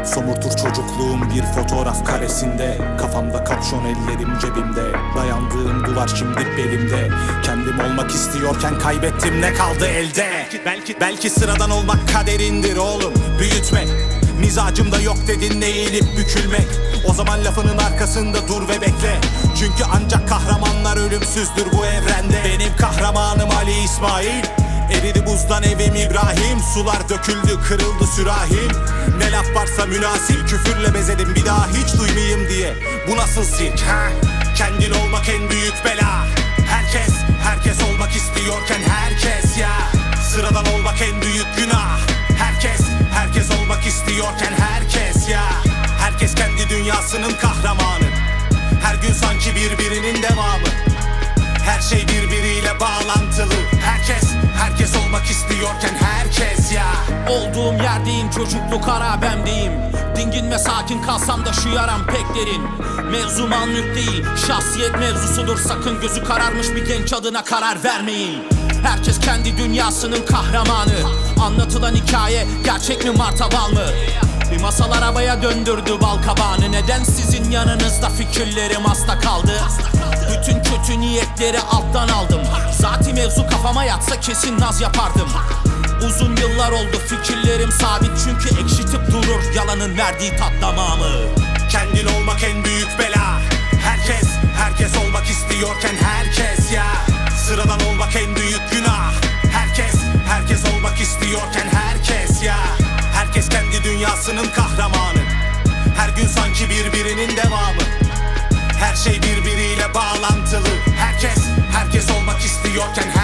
Somurtur çocukluğum bir fotoğraf karesinde. Kafamda kapşon, ellerim cebimde. Dayandığım duvar şimdi belimde. Kendim olmak istiyorken kaybettim, ne kaldı elde? Belki sıradan olmak kaderindir oğlum, büyütme. Mizacımda yok dedin, ne eğilip bükülmek. O zaman lafının arkasında dur ve bekle. Çünkü ancak kahramanlar ölümsüzdür bu evrende. Benim kahramanım Ali İsmail. Eridi buzdan evim İbrahim. Sular döküldü, kırıldı sürahim. Ne laf varsa münasip, küfürle bezedim bir daha hiç duymayayım diye. Bu nasıl sirk ha? Kendin olmak en büyük bela. Herkes olmak istiyorken herkes ya. Sıradan olmak en büyük günah. Herkes olmak istiyorken herkes ya. Herkes kendi dünyasının kahramanı. Her gün sanki birbirinin devamı. Her şey birbiriyle bağlantılı. Herkes olmak istiyorken herkes ya. Olduğum yerdeyim, çocukluk harabemdeyim. Dingin ve sakin kalsam da şu yaram pek derin. Mevzu mal mülk değil, şahsiyet mevzusudur. Sakın gözü kararmış bir genç adına karar vermeyin. Herkes kendi dünyasının kahramanı. Anlatılan hikaye gerçek mi, martabal mı? Bir masal arabaya döndürdü bal kabağını. Neden sizin yanınızda fikirlerim hasta kaldı? Bütün kötü niyetleri alttan aldım. Zaten mevzu kafama yatsa kesin naz yapardım. Uzun yıllar oldu fikirlerim sabit, çünkü ekşitip durur yalanın verdiği tat damağımı. Kendin olmak en büyük bela. Herkes olmak istiyorken herkes ya. Sıradan olmak en büyük günah. Herkes olmak istiyorken herkes ya. Herkes kendi dünyasının kahramanı. Her gün sanki birbirinin devamı. Her şey birbiriyle bağlantılı. Herkes olmak istiyorken